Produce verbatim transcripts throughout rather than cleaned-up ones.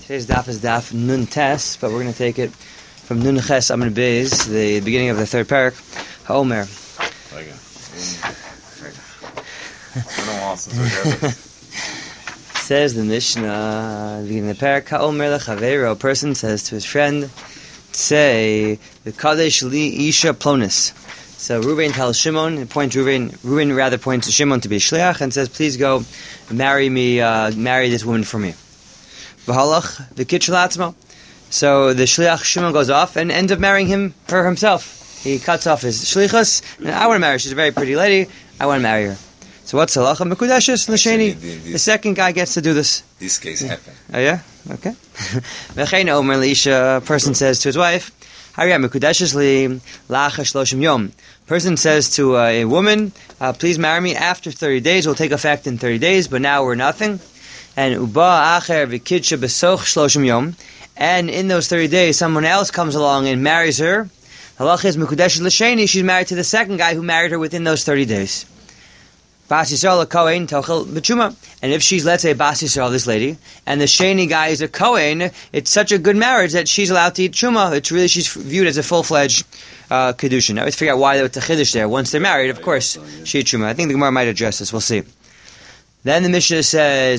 Today's daf is daf Nun Tes, but we're going to take it from Nun Ches Amud Beis, the beginning of the third parak, Ha'omer. Says the Mishnah, the beginning of the parak, Ha'omer lechaveiro, a person says to his friend, say, the Kadesh li Isha Plonis. So Reuven tells Shimon, points Reuven, Reuven rather points to Shimon to be a shliach, and says, please go marry me, uh, marry this woman for me. V'halach v'kitch l'atzmo. So the shliach Shimon goes off and ends up marrying him, her himself. He cuts off his shlichus, and I want to marry her. She's a very pretty lady. I want to marry her. So what's halacha? Mekudeshes l'sheni. The second guy gets to do this. This case yeah. happened. Oh yeah? Okay. V'chein omer l'isha, a person says to his wife, Hariya mekudeshes li lacha shloshim yom. Person says to uh, a woman, uh, please marry me after thirty days. It will take effect in thirty days, but now we're nothing. And uba acher v'kitsha besoch shloshim yom, and in those thirty days, someone else comes along and marries her. Halach is mekudeshes l'sheni. She's married to the second guy who married her within those thirty days. Bas Yisrael a Kohen tochel b'tshuma. And if she's, let's say, Bas Yisrael, this lady, and the sheni guy is a Kohen, it's such a good marriage that she's allowed to eat truma. It's really, she's viewed as a full-fledged uh, kedushin. Now, let's figure out why there was a chiddush there. Once they're married, of course, she eats truma. I think the Gemara might address this. We'll see. Then the Mishnah says,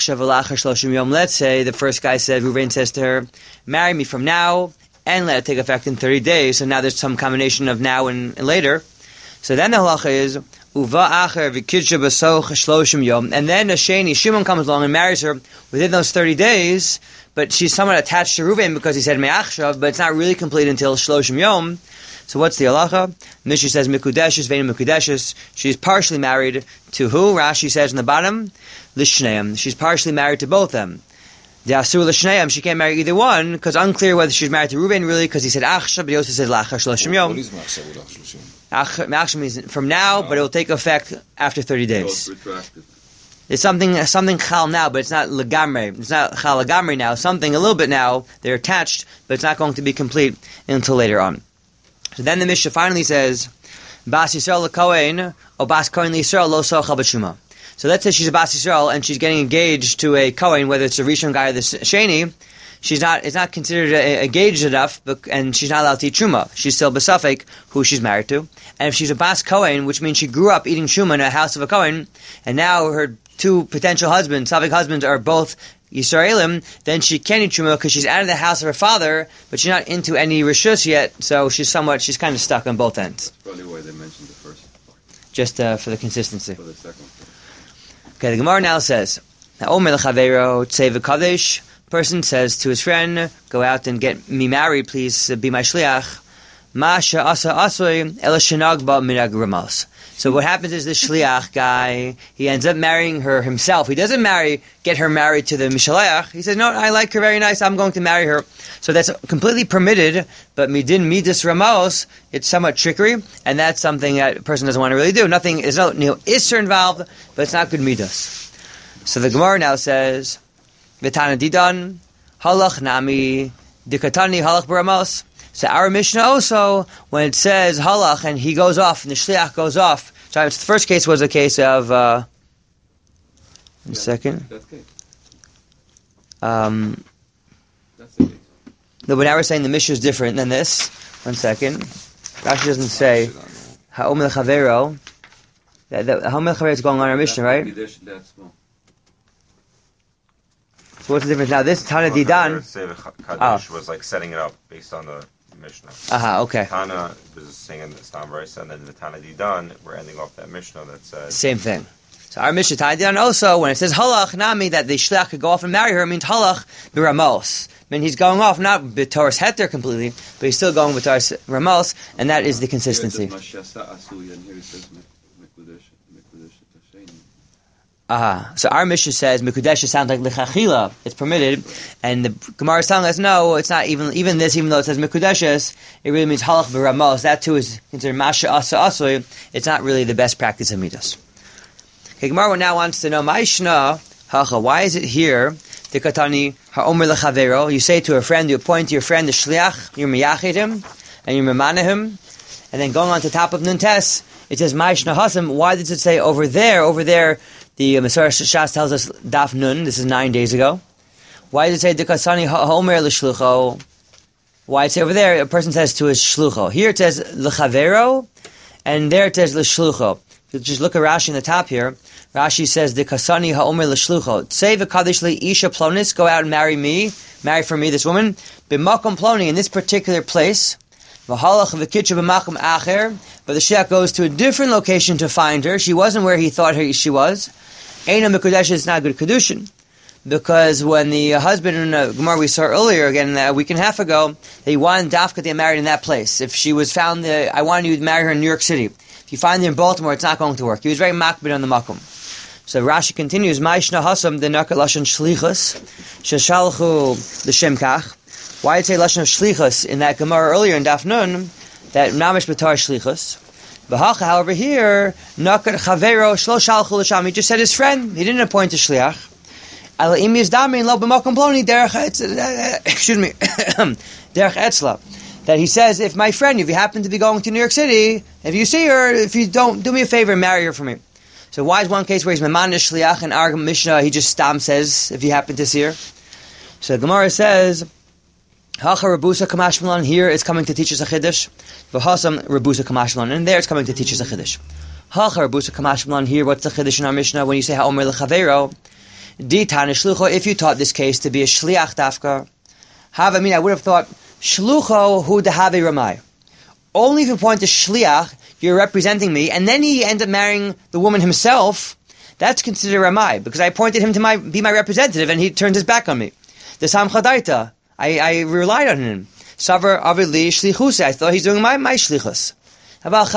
let's say the first guy said, Reuven says to her, marry me from now and let it take effect in thirty days. So now there's some combination of now and, and later. So then the halacha is, uva acher v'kitsha b'soch shloshim yom, and then a sheni, Shimon comes along and marries her within those thirty days, but she's somewhat attached to Reuven because he said me'achshav, but it's not really complete until shloshim yom. So what's the halacha? Mishnah says mikudeshes ve'in mikudeshes. She's partially married to who? Rashi says in the bottom, l'shneim. She's partially married to both of them. The asur l'shneim. She can't marry either one because unclear whether she's married to Reuven really because he said achshav, but he also said lacha shloshim yom. What is machshav l'shloshim? Achshav means from now, but it will take effect after thirty days. It's something something chal now, but it's not legamre. It's not chal legamre now. Something a little bit now. They're attached, but it's not going to be complete until later on. So then the Mishnah finally says, Bas Yisrael l'Kohen, or Bas Kohen l'Yisrael lo sochal b'tshuma. So let's say she's a Bas Yisrael and she's getting engaged to a Kohen, whether it's a Rishon guy or the Sheni. She's not. It's not considered a, engaged enough, but, and she's not allowed to eat truma. She's still besafek who she's married to. And if she's a Bas Kohen, which means she grew up eating truma in a house of a Kohen, and now her two potential husbands, safek husbands, are both Yisraelim, then she can eat truma because she's out of the house of her father, but she's not into any rishus yet, so she's somewhat, she's kind of stuck on both ends. That's probably why they mentioned the first part. Just uh, for the consistency. For the second part. Okay, the Gemara now says, Omer l'chaveiro tzei v'kadesh. Person says to his friend, go out and get me married, please uh, be my shliach. Ma she'asa asoi ela shenag ba minag ramos. So what happens is this shliach guy, he ends up marrying her himself. He doesn't marry, get her married to the mishaleach. He says, no, I like her very nice, I'm going to marry her. So that's completely permitted, but midin midas ramos, it's somewhat trickery, and that's something that a person doesn't want to really do. Nothing, there's no, no isser involved, but it's not good midas. So the Gemara now says, V'tana didan, halach nami, dikatani halach baramos. So our Mishnah also, when it says halach and he goes off and the shliach goes off, so the first case was a case of, uh, one yeah, second. That's case. Um, That's the case. no, but now we're saying the Mishnah is different than this. One second. Rashi doesn't say, ha'om l'chavero. Ha'om l'chavero is going on our Mishnah, right? That's small. So what's the difference now? This Tana Didan. Kaddish was like setting it up based on the Mishnah. Aha, okay. Tana was saying the Stam Brisa, and then the Tana Didan, we're ending off that Mishnah that says same thing. So our Mishnah Tana Didan also, when it says halach nami, that the shliach could go off and marry her, it means halach b'ramos. I mean, he's going off not b'toras heter completely, but he's still going b'toras ramos, and that is the consistency. Aha. So our Mishnah says Mekudesha sounds like Lechachila. It's permitted. And the Gemara is telling us, no, it's not even even this, even though it says Mekudeshes, it really means Halach B'Ramos. That too is considered Masha Asa Asoi. It's not really the best practice of Midas. Okay, Gemara now wants to know, Ma'ishna, Hacha, why is it here, the Katani, Ha'omer Lechavero, you say to a friend, you appoint to your friend the Shliach, you miyachid him, and you memana him, and then going on to top of Nuntes, it says Ma'ishna Hasam, why does it say over there, over there, the Masorah Shas tells us Daf Nun, this is nine days ago. Why does it say Dekasani Homer L'Shlucho? Why it say over there, a person says to his Shlucho. Here it says L'Chavero, and there it says L'Shlucho. If you just look at Rashi in the top here, Rashi says Dekasani Homer L'Shlucho. Say V'Kadish Li Isha Plonis, go out and marry me, marry for me this woman. B'Makom Ploni, in this particular place. V'Halach V'Kitcha B'Makom Acher, but the Shliach goes to a different location to find her. She wasn't where he thought her, she was. Eina Mekudesh is not good Kedushin. Because when the husband in the Gemara we saw earlier, again a week and a half ago, they wanted Dafka to get married in that place. If she was found, uh, I wanted you to marry her in New York City. If you find her in Baltimore, it's not going to work. He was very makbid on the makom. So Rashi continues, Ma'ishna hasam the nakat lashon shlichus sheshalchu l'shem kach. Why did it say lashon shlichus in that Gemara earlier in Daf Nun that namish b'tar shlichus? V'hacha, however, here nakat chavero shlo shalchu l'sham. He just said his friend. He didn't appoint a shliach. Excuse me, derech etzla. That he says, if my friend, if you happen to be going to New York City, if you see her, if you don't, do me a favor and marry her for me. So why is one case where he's memanish shliach and our Mishnah, he just stam says, if you happen to see her? So the Gemara says, Hacha Rabusa Kamashmalan, here it's coming to teach us a chiddush. V'hasam Rabusa Kamashmalan, and there it's coming to teach us a chiddush. Hacha Rabusa Kamashmalan, here what's the chiddush in our Mishnah when you say Ha'omer l'chavero? If you taught this case to be a shliach dafka, have I mean I would have thought shlucho hu dehavi ramai. Only if you point to shliach, you're representing me, and then he ends up marrying the woman himself. That's considered ramai because I appointed him to my be my representative, and he turned his back on me. The sam chadaita, I I relied on him. Savar avili shlichuse. I thought he's doing my my shlichus. If I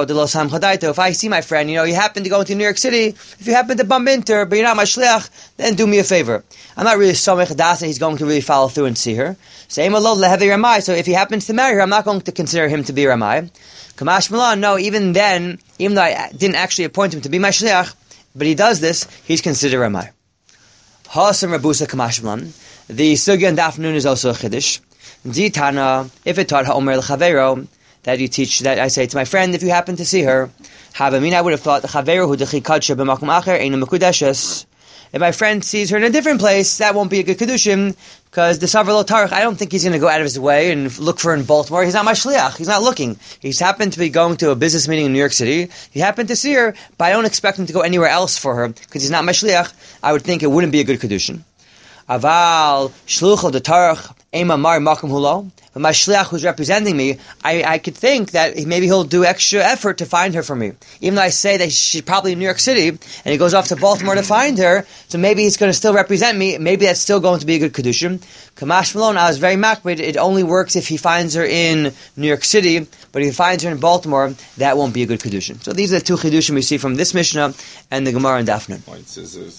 see my friend, you know, you happen to go into New York City, if you happen to bump into her, but you're not my shliach, then do me a favor. I'm not really somech dasa, he's going to really follow through and see her. So if he happens to marry her, I'm not going to consider him to be Ramai. Kamash Milan, no, even then, even though I didn't actually appoint him to be my shliach, but he does this, he's considered Ramai. Hasam Rabusa Kamash Milan. The sugya and Daf Nun is also a chiddush. Zitana, if it taught Ha'omer l'chavero, that you teach, that I say to my friend, if you happen to see her, have I mean I would have thought the chaveru hu dechikadsha b'makom acher einu mekudeshes. If my friend sees her in a different place, that won't be a good kedushim, because the savar lo tarich, I don't think he's going to go out of his way and look for her in Baltimore. He's not my shliach. He's not looking. He's happened to be going to a business meeting in New York City. He happened to see her, but I don't expect him to go anywhere else for her, because he's not my shliach. I would think it wouldn't be a good kedushim. Aval shlucho de tarich ema mar makom hulo. But my shliach who's representing me, I, I could think that maybe he'll do extra effort to find her for me. Even though I say that she's probably in New York City, and he goes off to Baltimore to find her, so maybe he's going to still represent me, maybe that's still going to be a good kedushim. Kamash Malone, I was very makbid, it only works if he finds her in New York City, but if he finds her in Baltimore, that won't be a good kedushim. So these are the two kedushim we see from this Mishnah and the Gemara in Daf Nun. Why it says this?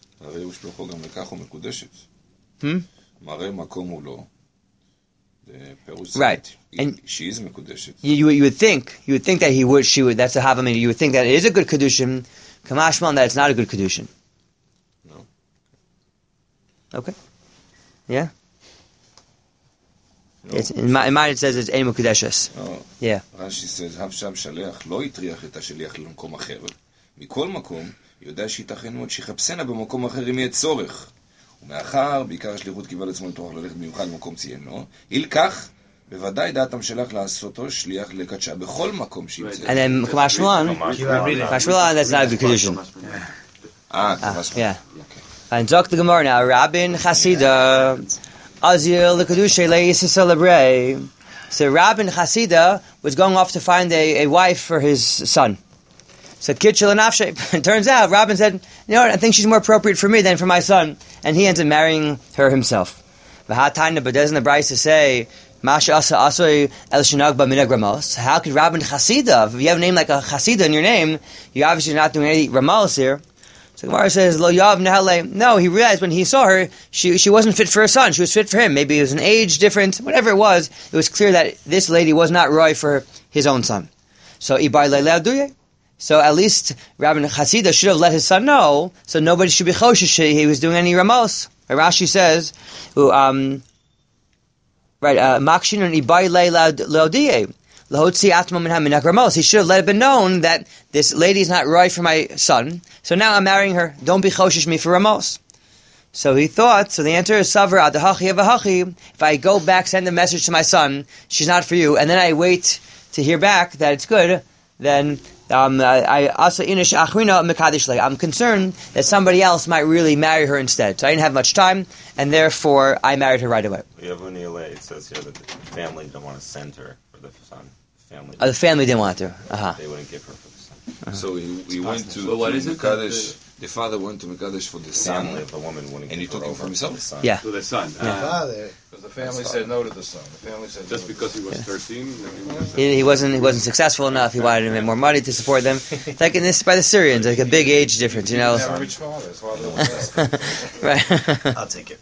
Hmm? Right, and she is mekudeshet. You, you, you would think, you would think that he would, she would. That's a havamina. You would think that it is a good kedushin. Kamashman, that it's not a good kedushin. No. Okay. Yeah. No. It's, in, my, in mine it says it's emu kedeshes. No. Yeah. Rashi says, "Havsham shaliach lo itriach et hashaliach למקום אחר. מכל מקום יודע שייתכן מאוד שיחפשנה במקום אחר אם יהיה צורך." ומאחר, בעיקר השליחות קיבל עצמו לתוך ללכת במיוחד במקום ציינו, אילכך, בוודאי דעתם שלך לעשותו שליח לקדשה בכל מקום שימצא. And then Kamash Milan, Kamash Milan, that's not a good condition. Ah, Kamash Milan. Yeah. And talk to the Gemara now. Rabin Chasida, Azil the Kedusha Leis celebrate. So Rabin Chasida was going off to find a, a wife for his son. Said Kitchel and Afshe. It turns out Rabin said, you know what, I think she's more appropriate for me than for my son. And he ends up marrying her himself. V'hatayna, but doesn't the Brisa say, Masha asa asoi el shinagba minag ramos? How could Rabin Chasida, if you have a name like a Chasida in your name, you're obviously not doing any ramos here. So Gemara says, Lo Yav Nehale. No, he realized when he saw her, she she wasn't fit for a son. She was fit for him. Maybe it was an age difference, whatever it was. It was clear that this lady was not roy for his own son. So Ibai Leilea Duye. So at least Rabbi Chasida should have let his son know, so nobody should be choshish he was doing any ramos. Rashi says, um, right, Makshin and Ibai Leilea Lahotzi Atma Minha Minak Ramos. He should have let it be known that this lady is not right for my son. So now I'm marrying her. Don't be choshish me for Ramos. So he thought, so the answer is Savar Adahachi Avahachi. If I go back, send a message to my son, she's not for you, and then I wait to hear back that it's good, then um, I also inish achrina mekadish lei. I'm concerned that somebody else might really marry her instead. So I didn't have much time, and therefore I married her right away. It says here that the family don't want to send her for the son. The family, Oh, the family didn't want her. Uh-huh. they wouldn't give her for the son. Uh-huh. So he, he went to, Well, what to is it Mekadesh. that The father went to Mekadesh for the The son, family of the woman wouldn't and he give took her him for over himself? to the son. Yeah. To the son. Yeah. Ah, Father, because the family said no to the son. The family said just no to because he was thirteen. then he was- He, he wasn't he wasn't successful enough. He wanted to make more money to support them. It's like in this by the Syrians, like a big age difference, you the know. son. He didn't have a rich father. His father was Right. I'll take it.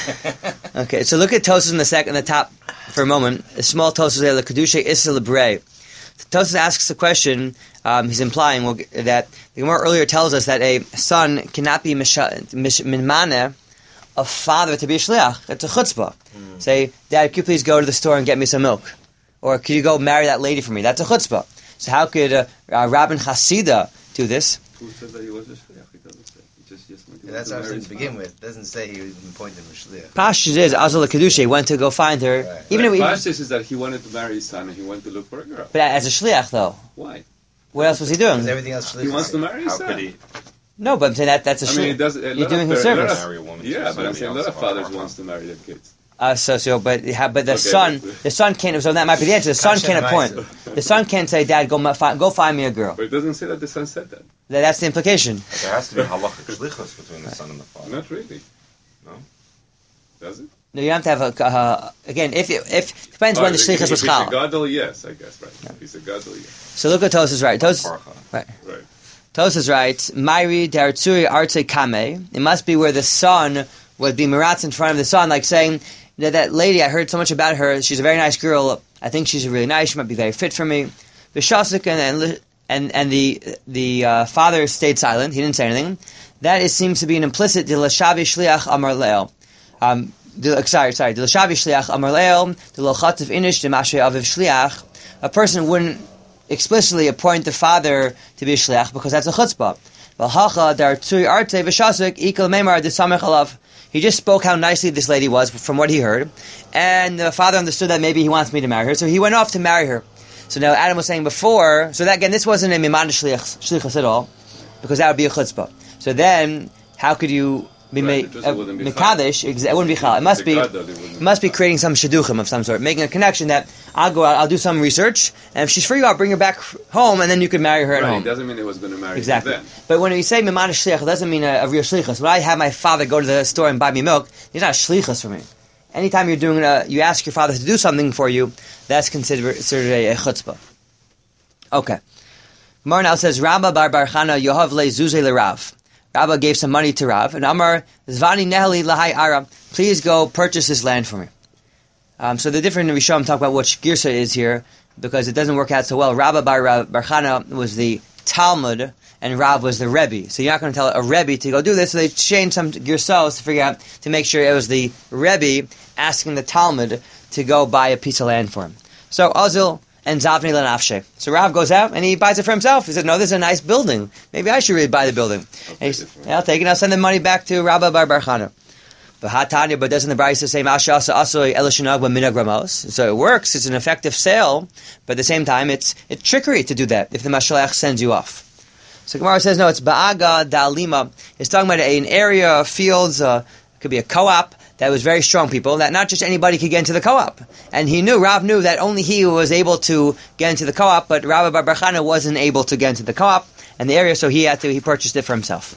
Okay, so look at Tosas in the second, the top for a moment. A small Tosas there, the Kedusha Issa Libre. Tosas asks the question. Um, he's implying well, that the Gemara earlier tells us that a son cannot be minmane a father to be a shliach. It's a chutzpah. Mm. Say, Dad, could you please go to the store and get me some milk? Or could you go marry that lady for me? That's a chutzpah. So how could uh, uh, Rabban Hasidah do this? Who said that he was a shliach? He doesn't say. He just, just went to Yeah, that's to what I was marry saying to his begin son. with. It doesn't say he was appointed Mishliach. Pashtus is Azal Kedusha went to go find her. Right. Even Right. if we, Pashtus is that he wanted to marry his son and he went to look for a girl. but as a shliach though, Why? what else was he Because doing? everything else He wants to marry his How son. could he? No, but I'm saying that that's a I mean, shliach. it does. A You're lot doing of his par- a lot service. of- Marry a woman to Yeah, but I'm somebody saying a else lot of for fathers part-time. wants to marry their kids. Uh, so, so, but ha- but the Okay, son, but- the son can't. So that might be the answer. The son Kasha can't appoint. Maisa. The son can't say, "Dad, go ma- fi- go find me a girl." But it doesn't say that the son said that. That- That's the implication. There has to be halachic shlichus between the son and the father. Not really. No? Does it? No, you have to have a. Uh, again, if it, if depends when the if- shlichus if was he's a chal. gadol, yes, I guess, right. If he's a gadol, yes. So look at Tosas right. Tosas Parcha. Right. Tosas writes, "Mairi dartsuri arte kame." It must be where the son would be miratz in front of the son, like saying that that lady. I heard so much about her. She's a very nice girl. I think she's really nice. She might be very fit for me. The shasik and and and the the uh, father stayed silent. He didn't say anything. That is, seems to be an implicit dilashavi shliach amar leo. Um, the, sorry, sorry. Dilashavi shliach amar leo. Dilachatv inish demashe aviv shliach. A person wouldn't explicitly appoint the father to be a shliach because that's a chutzpah. V'hacha dar tzui arte v'shasik ikal meimar disamech alav. He just spoke how nicely this lady was from what he heard, and the father understood that maybe he wants me to marry her, so he went off to marry her. So now Adam was saying before, so that again, this wasn't a miman shliach, shlichus at all, because that would be a chutzpah. So then, how could you be Right, made it just uh, wouldn't be mekadesh? Exa- It wouldn't be chal. It must The be. gadol, it wouldn't It must be creating some shidduchim of some sort, making a connection that I'll go out, I'll do some research, and if she's free, I'll bring her back home, and then you can marry her at Right, home. it doesn't mean he was going to marry Exactly. her then. But when we say mimana shliach, it doesn't mean a, a real shlichus. When I have my father go to the store and buy me milk, he's not a shlichus for me. Anytime you're doing a, you ask your father to do something for you, that's considered, considered a, a chutzpah. Okay. Gemara now says, Rabba bar bar Chana yohav le zuze le Rav. Rabba gave some money to Rav, and Amar zvani neheli lahai ara. Please go purchase this land for me. Um, so the different Rishon talk about which girsa is here, because it doesn't work out so well. Rabba bar bar Chana was the Talmud, and Rav was the Rebbe. So you're not going to tell a Rebbe to go do this. So they changed some girsos to figure out, to make sure it was the Rebbe asking the Talmud to go buy a piece of land for him. So Azil and Zavni Lanafshe. So Rav goes out and he buys it for himself. He said, no, this is a nice building. Maybe I should really buy the building. I'll And take he it said, for yeah, I'll take it. I'll send the money back to Rabba bar bar Chana. But Hatanya, but doesn't the Brisa say Masha Asa Asoi Elishanag Minag Ramos? So it works. It's an effective sale, but at the same time, it's it's trickery to do that if the Mashalach sends you off. So Gemara says no. It's Ba'aga Da'alima. It's talking about an area of fields. Uh, it could be a co-op that was very strong people. That not just anybody could get into the co-op. And he knew Rav knew that only he was able to get into the co-op, but Rabba bar bar Chana wasn't able to get into the co-op and the area, so he had to he purchased it for himself.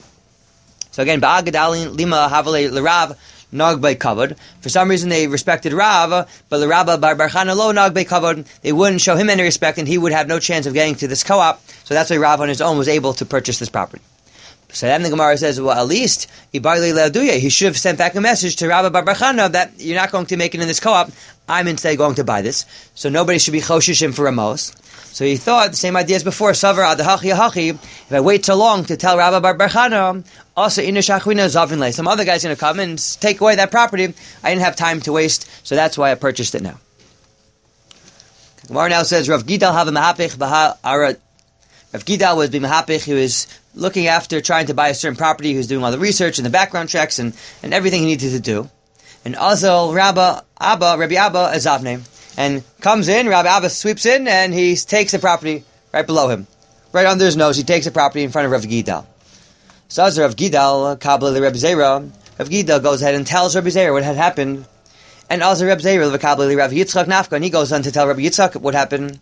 So again, Ba'aga Da'alima Havale L'Rav. Nog by kavod. For some reason they respected Rav, but the Rabba bar bar Chana lo nog by kavod. They wouldn't show him any respect, and he would have no chance of getting to this co-op. So that's why Rav on his own was able to purchase this property. So then the Gemara says, well, at least Ibarli Le'aduya, he should have sent back a message to Rabba bar bar Chana that you're not going to make it in this co-op. I'm instead going to buy this. So nobody should be choshishim for Ramos. So he thought the same idea as before. Savar adahachi ahachi. If I wait so long to tell Rabba bar bar Chana, also inish achwina zavin lei. Some other guy's going to come and take away that property. I didn't have time to waste, so that's why I purchased it now. Gemara now says Rav Gidal have a mahapich baha ara. Rav Gidal was being mahapich. He was looking after, trying to buy a certain property. He was doing all the research and the background checks and, and everything he needed to do. And Azal Rabba Abba Rabbi Abba Azavne, and comes in. Rabbi Abba sweeps in and he takes the property right below him, right under his nose. He takes the property in front of Rav Gidal. So as Rav Gidal Kabbalah the Rabbi Zera, Rav Gidal goes ahead and tells Rabbi Zera what had happened. And also Rabbi Zera the Kabbalah the Rav Yitzchak Nafka, and he goes on to tell Rabbi Yitzchak what happened.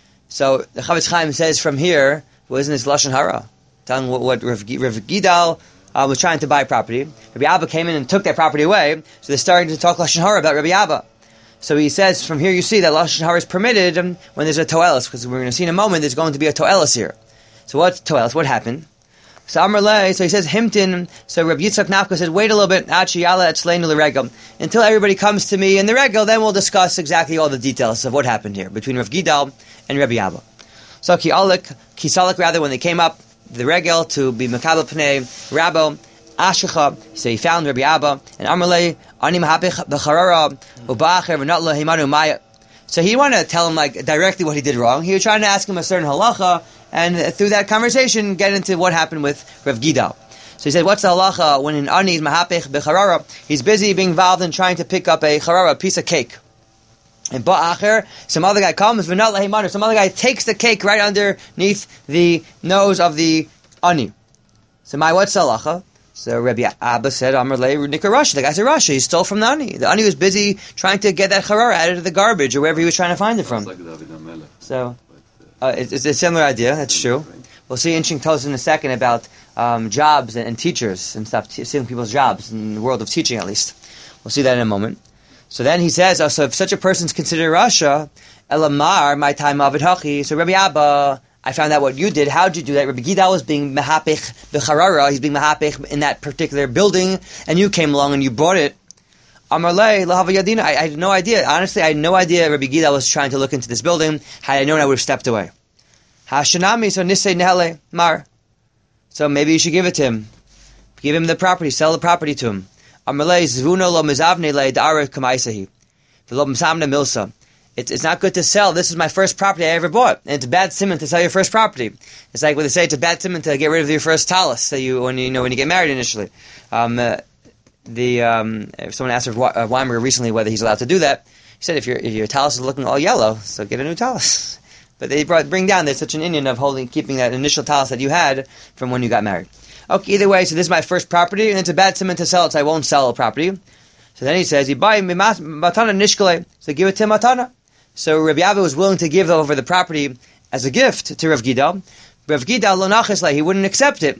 So the Chavetz Chaim says from here, wasn't this lashon hara, telling what, what Rav, Rav Gidal uh, was trying to buy property. Rabbi Abba came in and took that property away. So they're starting to talk lashon hara about Rabbi Abba. So he says from here you see that lashon hara is permitted um, when there's a toelis, because we're going to see in a moment there's going to be a toelis here. So what's toelis? What happened? So Amar Le, so he says Himtin. So Rabbi Yitzchak Nafka said, wait a little bit, Achiyala etzleinu l'regel, until everybody comes to me in the regel. Then we'll discuss exactly all the details of what happened here between Rav Gidal and Rabbi Abba. So ki alik, ki salik rather, when they came up the regel to be Makabel Pnei Rabbo Ashecha, so he found Rabbi Abba and Amar Le ani mahapich b'charara ubacher v'natla himanu maya. So he wanted to tell him like directly what he did wrong. He was trying to ask him a certain halacha, and through that conversation, get into what happened with Rav Gidal. So he said, what's the halacha when an ani is mahapich b'charara? He's busy being involved in trying to pick up a charara, a piece of cake. And ba'acher, some other guy comes, v'nat lahimanu, some other guy takes the cake right underneath the nose of the ani. So my, what's the halacha? So Rabbi Abba said, Amar Le Nika Rasha. The guy said, Rasha, he stole from the ani. The ani was busy trying to get that charara out of the garbage or wherever he was trying to find it from. So, uh, it's, it's a similar idea, that's true. We'll see interesting toast in a second about um, jobs and, and teachers and stuff, t- stealing people's jobs in the world of teaching at least. We'll see that in a moment. So then he says, oh, so if such a person's considered Rasha, Elamar, my time of it hachi. So Rabbi Abba, I found out what you did. How did you do that? Rabbi Gidal was being mahapich b'charara. He's being mahapich in that particular building, and you came along and you bought it. Amar Le lahava yadina. I, I had no idea. Honestly, I had no idea Rabbi Gidal was trying to look into this building. Had I known, I would have stepped away. Hashanami, so nisei nehele mar. So maybe you should give it to him. Give him the property. Sell the property to him. Amar Le zvuno lo mizavne le da'ara kamaisahi. V'lo msamna milsa. It's, it's not good to sell. This is my first property I ever bought. And it's a bad simon to sell your first property. It's like when they say it's a bad simon to get rid of your first talis that you, when you know, when you get married initially. Um, uh, the, um, if someone asked uh, Weimer recently whether he's allowed to do that, he said if your, if your talis is looking all yellow, so get a new talis. But they brought, bring down, there's such an Indian of holding, keeping that initial talis that you had from when you got married. Okay, either way, so this is my first property, and it's a bad simon to sell it, so I won't sell a property. So then he says, you buy matana nishkale, so give it to matana. So Rabbi Abba was willing to give over the property as a gift to Rav Gidal. Rav Gidal lo nachas, he wouldn't accept it.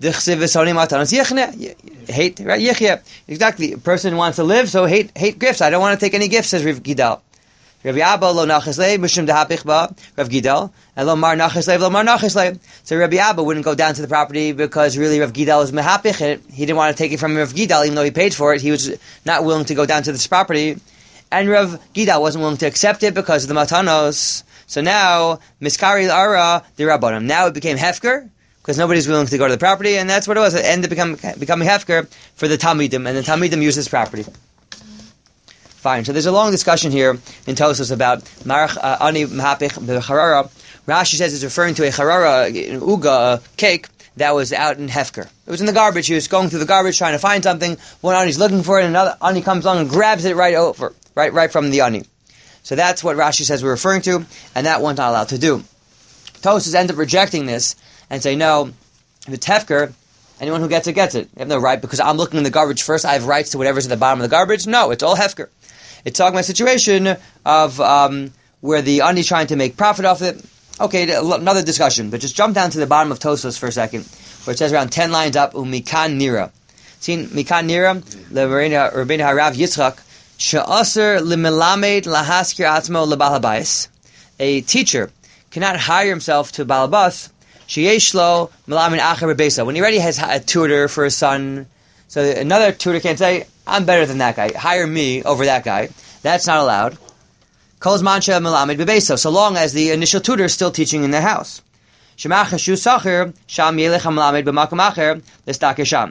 Hate, right? Yichya. Exactly. A person wants to live, so hate hate gifts. I don't want to take any gifts, says Rav Gidal. Rabbi Abba lo nachas le, mishum dehapich ba, Rav Gidal, and lo mar nachas le, lo mar nachas le. So Rabbi Abba wouldn't go down to the property because really Rav Gidal was mehapich it. He didn't want to take it from Rav Gidal, even though he paid for it. He was not willing to go down to this property. And Rav Gidal wasn't willing to accept it because of the matanos. So now, miskari ara the rabbanim. Now it became hefker because nobody's willing to go to the property, and that's what it was. It ended up become, becoming hefker for the talmidim, and the talmidim used this property. Fine. So there's a long discussion here in Tosfos about marach uh, ani mahapich b'charara. Rashi says it's referring to a charara, an uga, a cake that was out in hefker. It was in the garbage. He was going through the garbage trying to find something. One ani's looking for it, and another ani comes along and grabs it right over. Right, right from the ani. So that's what Rashi says we're referring to, and that one's not allowed to do. Tosfos end up rejecting this and say, no, if it's hefker, anyone who gets it gets it. You have no right, because I'm looking in the garbage first, I have rights to whatever's at the bottom of the garbage. No, it's all hefker. It's talking about a situation of um, where the ani's trying to make profit off it. Okay, another discussion, but just jump down to the bottom of Tosfos for a second, where it says around ten lines up, umikan nira. See, mikan nira, Rabbeinu Harav Yitzchak, She'aser limelamed lahaskir atzmo lebal habayis. A teacher cannot hire himself to balabas. Sheyesh lo melamed acher bebesa. When he already has a tutor for his son, so another tutor can't say, "I'm better than that guy. Hire me over that guy." That's not allowed. Kol zman she'melamed bebesa. So long as the initial tutor is still teaching in their house. Shemach hashu sacher sham yelech hamelamed b'makom acher l'stakir sham.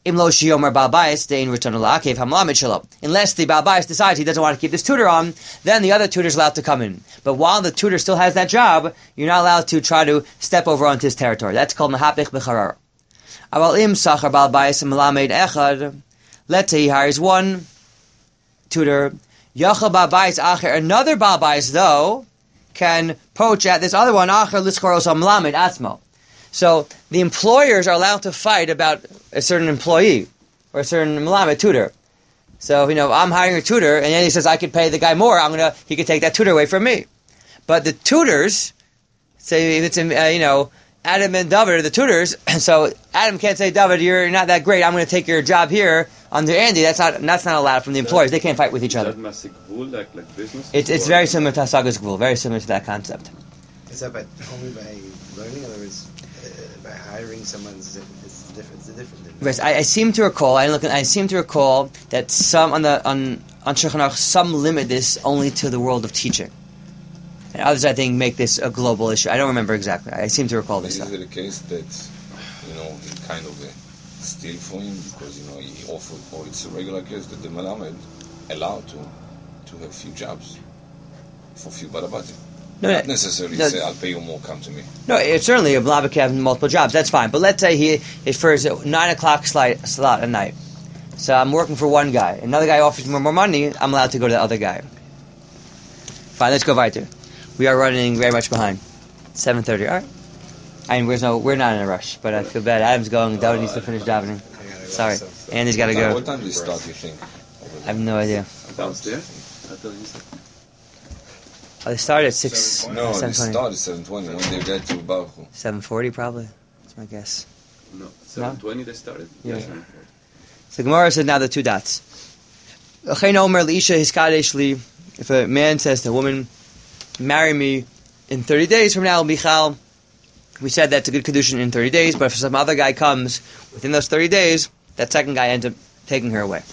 Im lo shiyomer Baal Bayis dein return la'akev hamlamed shelo. Unless the Baal Bayis decides he doesn't want to keep this tutor on, then the other tutor is allowed to come in. But while the tutor still has that job, you're not allowed to try to step over onto his territory. That's called mahapich b'charar. Aval im sachar Baal Bayis hamlamed echad. Let's say he hires one tutor. Yachal Baal Bayis acher. Another Baal Bayis, though, can poach at this other one, acher liskoros hamlamed atzmo. So the employers are allowed to fight about a certain employee or a certain malamed tutor. So, you know, I'm hiring a tutor, and then he says I could pay the guy more. I'm gonna, he could take that tutor away from me. But the tutors, say if it's, uh, you know, Adam and David are the tutors, so Adam can't say, David, you're not that great. I'm going to take your job here under Andy. That's not that's not allowed from the employers. They can't fight with each other. Is that masik gvul, like, like business? It's it's very similar to Hasagas Gvul, very similar to that concept. Is that by only by learning? In other words, uh, by hiring someone, it's it's different. It's different. Yes, I, I seem to recall. I look. I seem to recall that some on the on on Shulchan Aruch, some limit this only to the world of teaching, and others I think make this a global issue. I don't remember exactly. I seem to recall this Is stuff. it a case that, you know, he kind of uh, steal for him because, you know, he offered, or it's a regular case that the Malamed allowed to to have few jobs for few badabatim? No, Not no, necessarily no. say, I'll pay you more, come to me. No, it's certainly a blabber having multiple jobs. That's fine. But let's say he is for his nine o'clock slot, slot at night. So I'm working for one guy. Another guy offers me more money. I'm allowed to go to the other guy. Fine, let's go weiter. We are running very much behind. seven thirty. All right. I mean, we're no, we're not in a rush, but I feel bad. Adam's going. David needs to finish davening. Sorry, Andy's got to go. What time do they start, you think? I have no idea. Downstairs? I thought you said. Oh, they start at six. No, seven they twenty. start at seven twenty when they get to Baruch Hu. Seven forty, probably. That's my guess. No, seven twenty they started? Yeah. Yes. So Gemara said now the two dots. If a man says to a woman, marry me in thirty days from now, Michal, we said that's a good kedushin in thirty days, but if some other guy comes within those thirty days, that second guy ends up taking her away.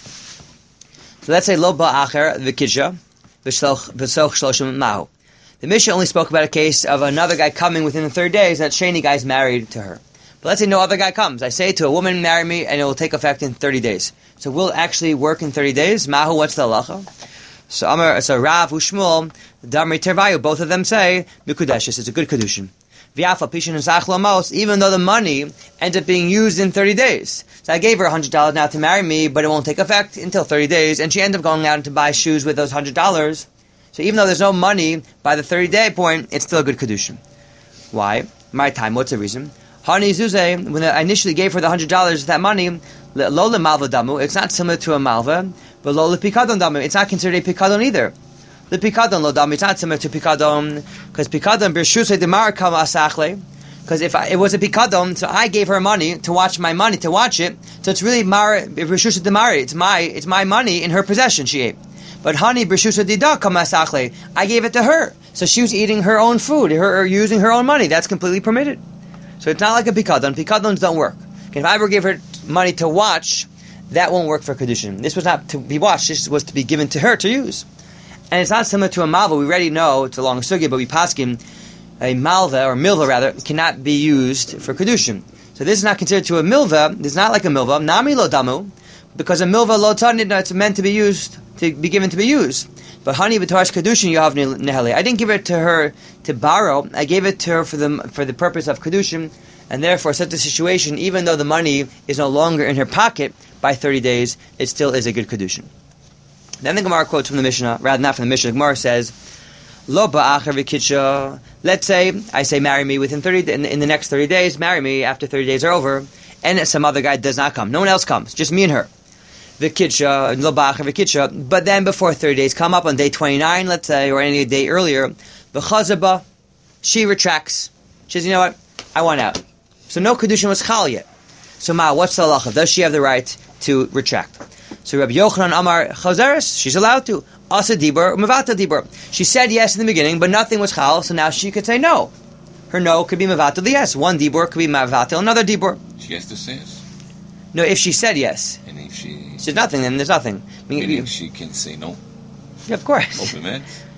So let's say, lo ba'acher v'kidja, v'soch shloshim mahu. The Mishnah only spoke about a case of another guy coming within the thirty days, that sheni guy's married to her. But let's say no other guy comes. I say to a woman, marry me, and it will take effect in thirty days. So we'll actually work in thirty days. Mahu, what's the halacha? So Amar, so Rav Ushmuel, Damri Tervayu, both of them say, Mikudeshes, it's a good kedushin. V'yafa pishin and sachlamos, even though the money ends up being used in thirty days. So I gave her one hundred dollars now to marry me, but it won't take effect until thirty days, and she ended up going out to buy shoes with those one hundred dollars. So even though there's no money by the thirty-day point, it's still a good kedushin. Why? My time, what's the reason? Hani Zuzeh, when I initially gave her the one hundred dollars, that money, lo le malva damu, it's not similar to a malva, but lo le pikadon damu, it's not considered a pikadon either. Le pikadon lo damu, it's not similar to pikadon, because pikadon birshusei demar kama asachle, because if I, it was a pikadon, so I gave her money to watch my money, to watch it, so it's really mar, birshusei demari, it's my, it's my money in her possession, she ate. But honey, birshusei dida kama asachle, I gave it to her, so she was eating her own food, her, or using her own money, that's completely permitted. So it's not like a pikadon. Pikadons don't work. If I ever give her money to watch, that won't work for kedushin. This was not to be watched. This was to be given to her to use. And it's not similar to a malva. We already know it's a long sugya, but we paskin a malva or milva rather cannot be used for kedushin. So this is not considered to a milva. This is not like a milva. Nami lo damu, because a milva lo tanid, it's meant to be used, to be given to be used. But honey b'torash kedushin you have neheli. I didn't give it to her to borrow. I gave it to her for the for the purpose of kedushin, and therefore, such a situation, even though the money is no longer in her pocket by thirty days, it still is a good kedushin. Then the Gemara quotes from the Mishnah, rather not from the Mishnah. The Gemara says, "Lo ba'acher v'kitsha." Let's say I say, marry me within thirty in, in the next thirty days. Marry me after thirty days are over, and some other guy does not come. No one else comes. Just me and her. V'kitsha, lo ba'acher v'kitsha. But then before thirty days come up on day twenty-nine, let's say, or any day earlier, v'chazaba, she retracts. She says, you know what? I want out. So no kedushin was chal yet. So ma, what's the halacha? Does she have the right to retract? So Rabbi Yochanan Amar Chazeres, she's allowed to. Asa dibur, mavata dibur. She said yes in the beginning, but nothing was chal, so now she could say no. Her no could be mavata the yes. One dibur could be mavata another dibur. She has to say yes. No, if she said yes. And if she... She said nothing, then there's nothing. I mean, Meaning she can say no. yeah, of course. Open man.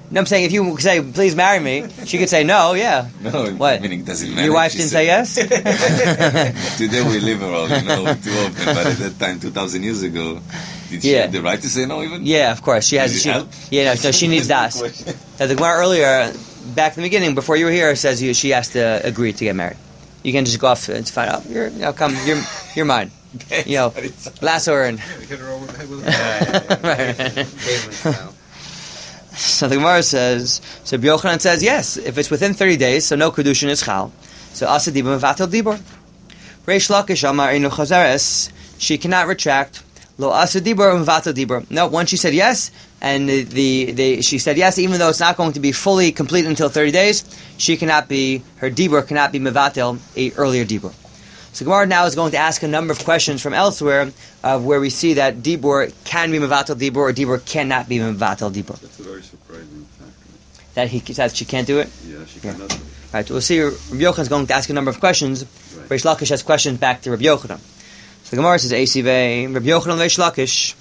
No, I'm saying if you say, please marry me, she could say no, yeah. No, What? meaning does it matter? Your wife She didn't said- say yes? Today we liberal, you know, too often. But at that time, two thousand years ago, did she Yeah. have the right to say no even? Yeah, of course. She has. Does it She, help? yeah, no, so she needs das. Now, the Gemara earlier, back in the beginning, before you were here, says you, she has to agree to get married. You can just go off and find out. You're, you know, come, you're, you're mine. You know, lasso her and. Hit her over the head with a Right. Caveman style. So the Gemara says, so Rabbi Yochanan says, yes, if it's within thirty days, so no kedushin is chal. So asa dibur mevatel dibur. Reish Lakish amar inu chazeres, she cannot retract. Lo asa dibur mevatel dibur. No, once she said yes, and the, the, the she said yes, even though it's not going to be fully complete until thirty days, she cannot be, her dibur cannot be mevatel a earlier dibur. So Gemara now is going to ask a number of questions from elsewhere, uh, where we see that dibur can be mevatel dibur or dibur cannot be mevatel dibur. That's a very surprising fact. That he that she can't do it. Yeah, she Yeah. cannot do it. Right, we'll see. Rabbi Yochanan is going to ask a number of questions. Right. Reish Lakish has questions back to Rabbi Yochanan. So the Gemara says, "Eisivei Rabbi Yochanan Reish Lakish,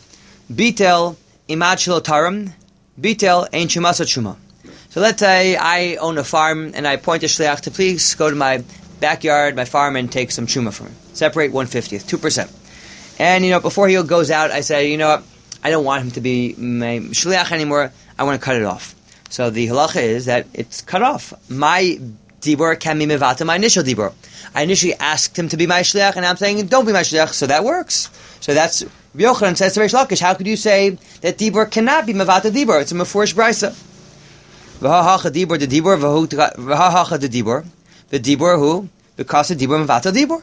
bitel imad shelo taram, bitel ein shumasot shuma." So let's say I own a farm and I point a shliach to please go to my backyard, my farm, and take some shuma from me. Separate one fiftieth, two percent. And you know, before he goes out, I say, you know what? I don't want him to be my shliach anymore. I want to cut it off. So the halacha is that it's cut off. My dibur can be mevata, my initial dibur. I initially asked him to be my shliach, and I'm saying, don't be my shliach, so that works. So that's, Rabbi Yochanan says to Reish Lakish, how could you say that dibur cannot be mevata dibur? It's a mefurish brisa. V'ha-hacha dibur the dibur, v'ha-hacha the dibur. The dibur who? Because the dibur mevata dibur.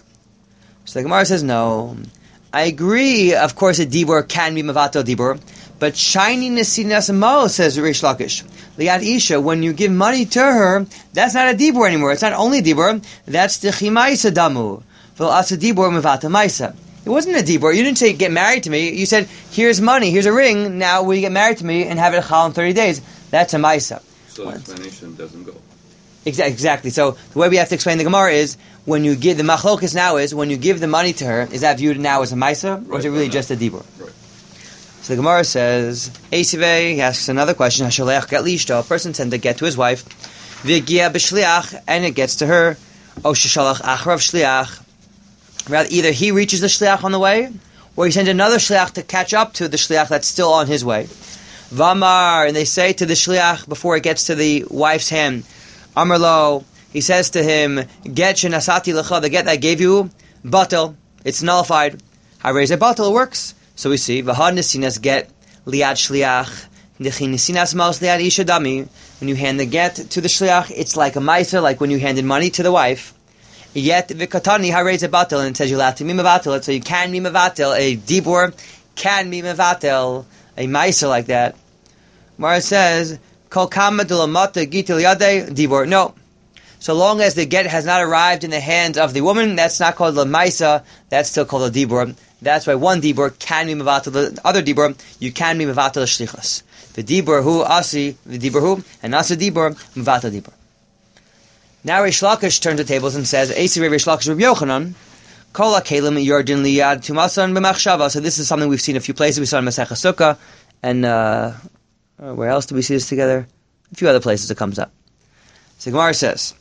So the Gemara says, no. I agree, of course, a dibur can be mevata dibur, but shiny nesinas mo, says Reish Lakish. Liad Isha, when you give money to her, that's not a dibur anymore. It's not only dibur, that's the chimaisa damu. Vel asa dibur mevata maisa. It wasn't a dibur. You didn't say, get married to me. You said, here's money, here's a ring, now will you get married to me and have it chal in thirty days? That's a maisa. So the explanation doesn't go. Exa- Exactly. So the way we have to explain the Gemara is, when you give, the machlokas now is, when you give the money to her, is that viewed now as a maisa, or is it really Right. just a dibur? Right. So the Gemara says, Eisivei, he asks another question, Hashaleach get lishto, a person sent to get to his wife, V'gia b'shliach, and it gets to her, O sheshalach achrav shliach, rather either he reaches the shliach on the way, or he sends another shliach to catch up to the shliach that's still on his way. Vamar, and they say to the shliach before it gets to the wife's hand, Amarlo, he says to him, Get shenasati lecha, the get that I gave you, batel, it's nullified. Harei ze batel, it works. So we see, V'had nesinas get liad shliach, Nechi nesinas maus liad isha dami. When you hand the get to the shliach, it's like a maisa, like when you handed money to the wife. Yet v'katani harei ze batel, and it says you'll have to be mevatel, so you can be mevatel, a dibur can be mevatel, a maisa like that. Mara says, Kol kama delamata gitil yadei dibur. No. So long as the get has not arrived in the hands of the woman, that's not called the maisa, that's still called a dibur. That's why one dibur can be mevatel, the other dibur, you can be mevatel shlichus. The dibur hu asi, the dibur hu, and asa dibur, mevatel dibur. Now Reish Lakish turns the tables and says, Eisi Reish Lakish Rabbi Yochanan, Kol ha-kelim yordin liyad tumasan b'machshava. So this is something we've seen a few places. We saw in Masechah Sukkah, and uh, where else do we see this together? A few other places it comes up. So Gemara says,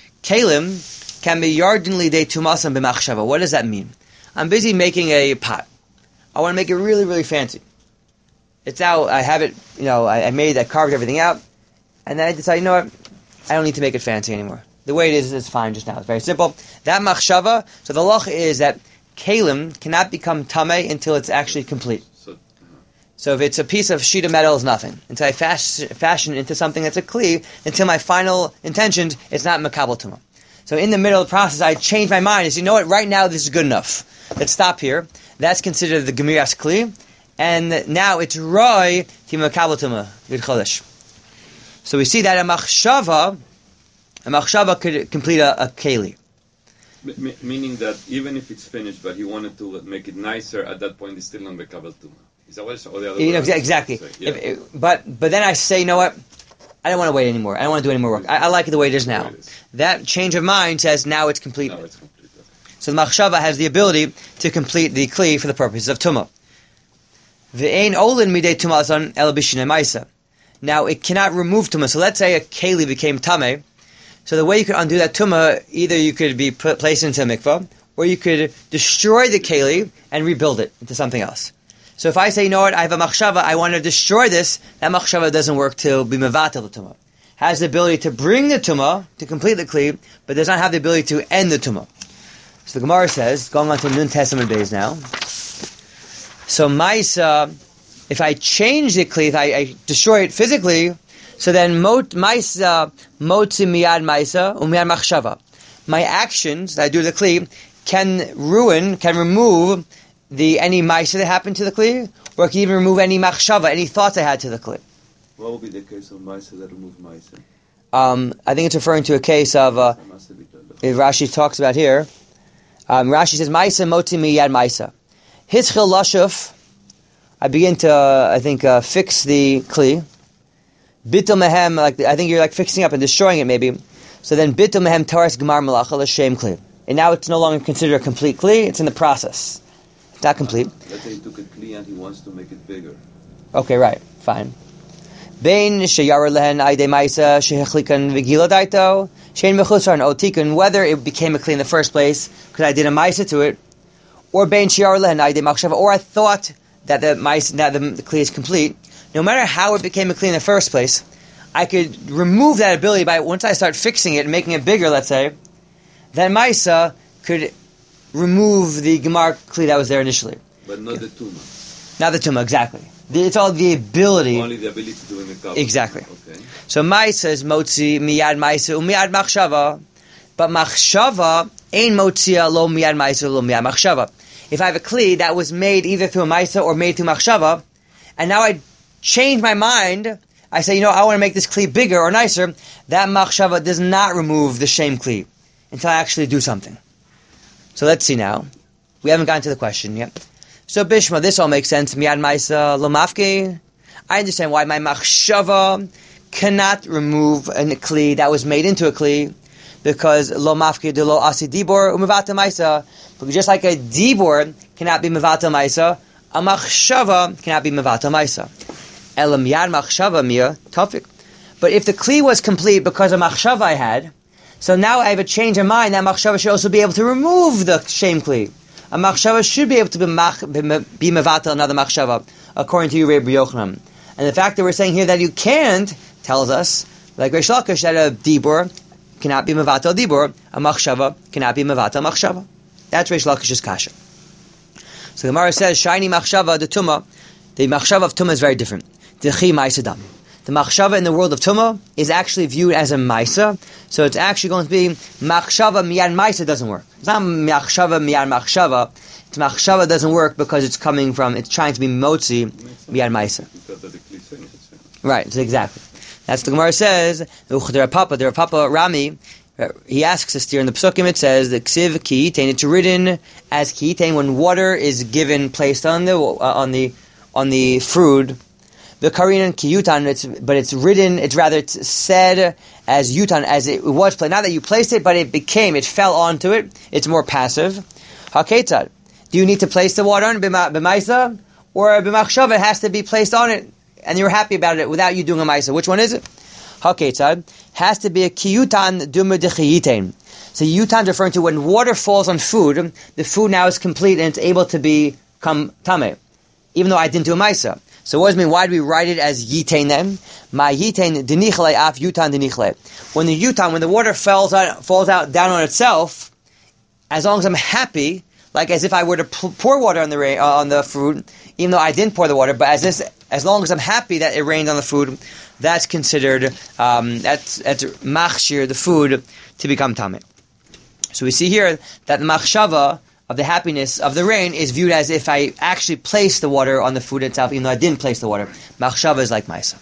Kelim can be yardin lidei tumasan b'machshava. What does that mean? I'm busy making a pot. I want to make it really, really fancy. It's out, I have it, you know, I, I made, I carved everything out, and then I decide, you know what, I don't need to make it fancy anymore. The way it is, is fine just now. It's very simple. That machshava, so the loch is that kelim cannot become tameh until it's actually complete. So, uh, So if it's a piece of sheet of metal, it's nothing. Until I fashion, fashion it into something that's a kli, until my final intentions, it's not makabel tumah. So in the middle of the process, I change my mind and say, you know what, right now this is good enough. Let's stop here. That's considered the gemiras kli. And now it's roi to makabel tumah, vid chodesh. So we see that a machshava, a machshava could complete a, a keli. m- m- meaning that even if it's finished, but he wanted to make it nicer, at that point, it's still not Mekabel Tuma. Is that what it's, or the other You way know, around? exa- exactly. So, yeah. If, if- but but then I say, you know what? I don't want to wait anymore. I don't want to do any more work. I, I like it the way it is now. The way it is. That change of mind says now it's complete. Now it's complete. Okay. So the machshava has the ability to complete the kli for the purposes of tumah. Ve'ein olin midei tumah son el b'shinei ma'isa. Now, it cannot remove tumah. So let's say a keli became tameh. So the way you could undo that tumah, either you could be put, placed into a mikvah, or you could destroy the keli and rebuild it into something else. So if I say, you know what, I have a machshava, I want to destroy this, that machshava doesn't work to be mevatel the tumah. Has the ability to bring the tumah, to complete the kli, but does not have the ability to end the tumah. So the Gemara says, going on to Nun Testament days now, so Maisa, if I change the kli, if I, I destroy it physically, so then mot, Maisa, motzi miyad Maisa, umiyad machshava. My actions that I do to the kli can ruin, can remove the any Maisa that happened to the kli, or can even remove any machshava, any thoughts I had to the kli. What would be the case of Maisa that removes Maisa? Um, I think it's referring to a case of, uh, if Rashi talks about here, um, Rashi says, Maisa motzi miyad Maisa. Hischil lashuf, I begin to, uh, I think, uh, fix the kli. Bitul mehem, like I think you're like fixing up and destroying it maybe. So then bitul mehem taras gemar malacha l'shem kli. And now it's no longer considered a complete kli, it's in the process. It's not complete. Let's say he took a kli and he wants to make it bigger. Okay, right, fine. Bein sheyar lehen aydei maisa shehechlikan v'gila daito shein mechutzar and otikun, whether it became a kli in the first place because I did a maisa to it, or bein sheyar lehen aydei machshava, or I thought that the maisa, that the, the kli is complete. No matter how it became a kli in the first place, I could remove that ability by, once I start fixing it and making it bigger, let's say, then maisa could remove the gemar kli that was there initially. But not the tumah. Not the tumah, exactly. The, it's all the ability. Only the ability to do in the kabbalah. Exactly. Okay. So maisa is motzi miyad maisa umiyad machshava, but machshava ain't motzia lo miyad maisa lo miyad machshava. If I have a kli that was made either through a maisa or made through machshava, and now I change my mind, I say, you know, I want to make this kli bigger or nicer, that machshava does not remove the shame kli until I actually do something. So let's see now. We haven't gotten to the question yet. So Bishma, this all makes sense. Miyad Maisa Lomafke. I understand why my machshava cannot remove a kli that was made into a kli, because Lomafke de lo asi dibor umevata Maisa. Because just like a dibor cannot be mevata Maisa, a machshava cannot be mevata Maisa. Elam yad machshava mia tafik. But if the kli was complete because of machshava I had, so now I have a change of mind, that machshava should also be able to remove the shame kli. A machshava should be able to be, mach, be, be mevata another machshava, according to you, Rabbi Yochanan. And the fact that we're saying here that you can't tells us, like Reish Lakish, that a dibur cannot be mevata dibur, a machshava cannot be mevata machshava. That's Reish Lakish's kasha. So the Gemara says, shiny machshava, the tumah, the machshava of tumah is very different. The chi ma'isa. The machshava in the world of tumah is actually viewed as a maisa, so it's actually going to be machshava miyad maisa doesn't work. It's not machshava miyad machshava. It's machshava doesn't work because it's coming from, it's trying to be motzi miyad maisa. Right, so exactly. That's the Gemara says. The Papa, the Papa Rami, he asks us here in the Psukim. It says the ksiv kiyitain. It's written as kiyitain when water is given, placed on the uh, on the on the food. The Karinan Kiyutan, it's, but it's written, it's rather, it's said as Yutan, as it was placed. Not that you placed it, but it became, it fell onto it. It's more passive. Haketzad. Do you need to place the water on it, b'maisa? Or b'machshava, it has to be placed on it, and you're happy about it without you doing a maisa. Which one is it? Haketzad. Has to be a Kiyutan Duma Dechiyitain. So Yutan is referring to when water falls on food, the food now is complete and it's able to become tameh. Even though I didn't do a maisa. So what does it mean? Why do we write it as yitain then? My yitain denichle af yutan denichle. When the yutan, when the water falls out, falls out down on itself, as long as I'm happy, like as if I were to pour water on the rain, uh, on the food, even though I didn't pour the water, but as this, as long as I'm happy that it rained on the food, that's considered um, that's that's machshir the food to become tameh. So we see here that the machshava of the happiness of the rain is viewed as if I actually placed the water on the food itself, even though I didn't place the water. Machshava is like Maisa.